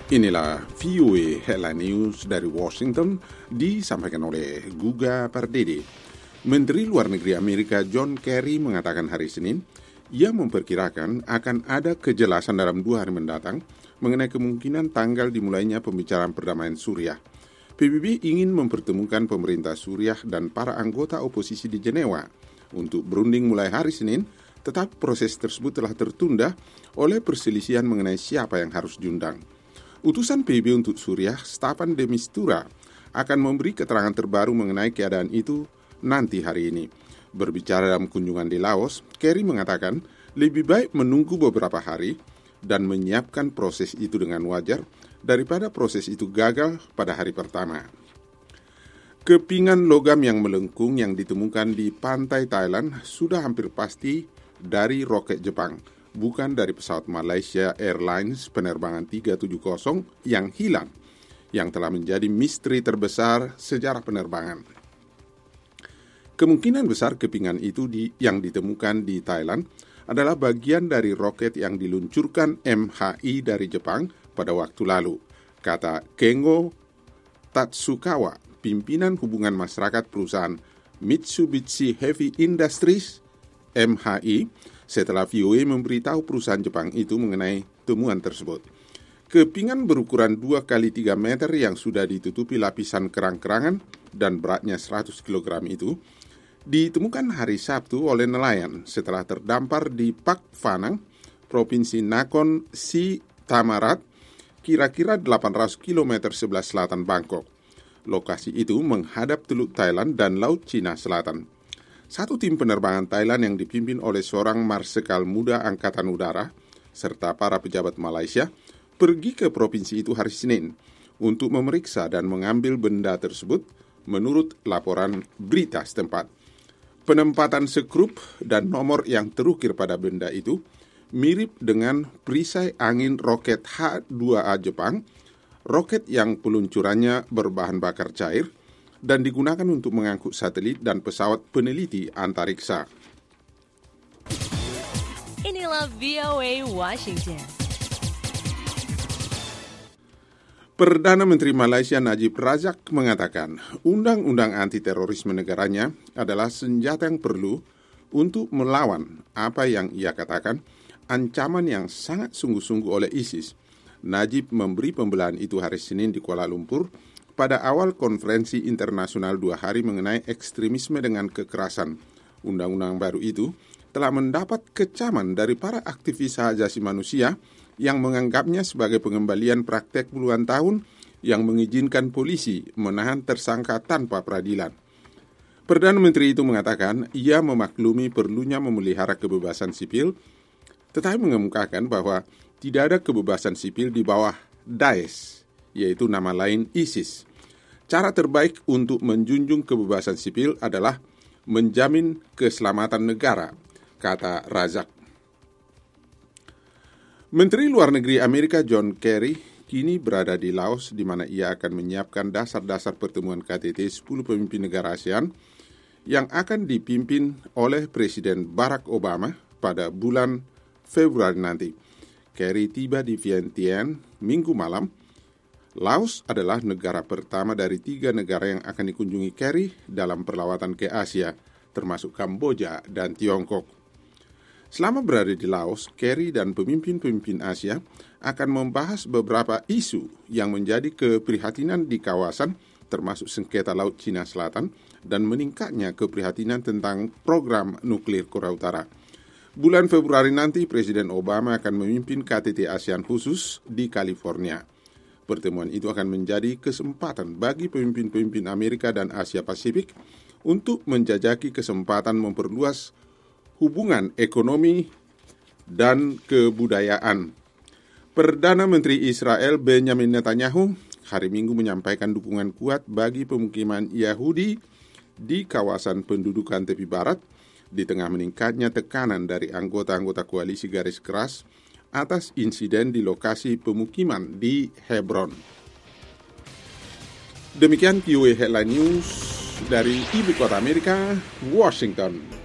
Inilah VOA Headline News dari Washington, disampaikan oleh Guga Pardede. Menteri Luar Negeri Amerika John Kerry mengatakan hari Senin, ia memperkirakan akan ada kejelasan dalam 2 hari mendatang mengenai kemungkinan tanggal dimulainya pembicaraan perdamaian Suriah. PBB ingin mempertemukan pemerintah Suriah dan para anggota oposisi di Jenewa untuk berunding mulai hari Senin, tetapi proses tersebut telah tertunda oleh perselisihan mengenai siapa yang harus diundang. Utusan PBB untuk Suriah, Staffan de Mistura, akan memberi keterangan terbaru mengenai keadaan itu nanti hari ini. Berbicara dalam kunjungan di Laos, Kerry mengatakan lebih baik menunggu beberapa hari dan menyiapkan proses itu dengan wajar daripada proses itu gagal pada hari pertama. Kepingan logam yang melengkung yang ditemukan di pantai Thailand sudah hampir pasti dari roket Jepang, bukan dari pesawat Malaysia Airlines penerbangan 370 yang hilang, yang telah menjadi misteri terbesar sejarah penerbangan. Kemungkinan besar kepingan itu yang ditemukan di Thailand adalah bagian dari roket yang diluncurkan MHI dari Jepang pada waktu lalu, kata Kengo Tatsukawa, pimpinan hubungan masyarakat perusahaan Mitsubishi Heavy Industries MHI, setelah VOA memberitahu perusahaan Jepang itu mengenai temuan tersebut. Kepingan berukuran 2 kali 3 meter yang sudah ditutupi lapisan kerang-kerangan dan beratnya 100 kg itu ditemukan hari Sabtu oleh nelayan setelah terdampar di Pak Phanang, Provinsi Nakhon Si Thammarat, kira-kira 800 km sebelah selatan Bangkok. Lokasi itu menghadap Teluk Thailand dan Laut Cina Selatan. Satu tim penerbangan Thailand yang dipimpin oleh seorang marsekal muda Angkatan Udara serta para pejabat Malaysia pergi ke provinsi itu hari Senin untuk memeriksa dan mengambil benda tersebut menurut laporan berita setempat. Penempatan sekrup dan nomor yang terukir pada benda itu mirip dengan perisai angin roket H-2A Jepang, roket yang peluncurannya berbahan bakar cair dan digunakan untuk mengangkut satelit dan pesawat peneliti antariksa. Inilah VOA Washington. Perdana Menteri Malaysia Najib Razak mengatakan undang-undang anti-terorisme negaranya adalah senjata yang perlu untuk melawan apa yang ia katakan ancaman yang sangat sungguh-sungguh oleh ISIS. Najib memberi pembelaan itu hari Senin di Kuala Lumpur pada awal konferensi internasional 2 hari mengenai ekstremisme dengan kekerasan. Undang-undang baru itu telah mendapat kecaman dari para aktivis hak asasi manusia yang menganggapnya sebagai pengembalian praktek puluhan tahun yang mengizinkan polisi menahan tersangka tanpa peradilan. Perdana Menteri itu mengatakan ia memaklumi perlunya memelihara kebebasan sipil, tetapi mengemukakan bahwa tidak ada kebebasan sipil di bawah Daesh, yaitu nama lain ISIS. Cara terbaik untuk menjunjung kebebasan sipil adalah menjamin keselamatan negara, kata Razak. Menteri Luar Negeri Amerika John Kerry kini berada di Laos, di mana ia akan menyiapkan dasar-dasar pertemuan KTT 10 pemimpin negara ASEAN yang akan dipimpin oleh Presiden Barack Obama pada bulan Februari nanti. Kerry tiba di Vientiane Minggu malam. Laos adalah negara pertama dari 3 negara yang akan dikunjungi Kerry dalam perlawatan ke Asia, termasuk Kamboja dan Tiongkok. Selama berada di Laos, Kerry dan pemimpin-pemimpin Asia akan membahas beberapa isu yang menjadi keprihatinan di kawasan, termasuk sengketa Laut Cina Selatan dan meningkatnya keprihatinan tentang program nuklir Korea Utara. Bulan Februari nanti, Presiden Obama akan memimpin KTT ASEAN khusus di California. Pertemuan itu akan menjadi kesempatan bagi pemimpin-pemimpin Amerika dan Asia Pasifik untuk menjajaki kesempatan memperluas hubungan ekonomi dan kebudayaan. Perdana Menteri Israel Benjamin Netanyahu hari Minggu menyampaikan dukungan kuat bagi pemukiman Yahudi di kawasan pendudukan tepi barat di tengah meningkatnya tekanan dari anggota-anggota koalisi garis keras atas insiden di lokasi pemukiman di Hebron. Demikian VOA Headline News dari Ibu Kota Amerika, Washington.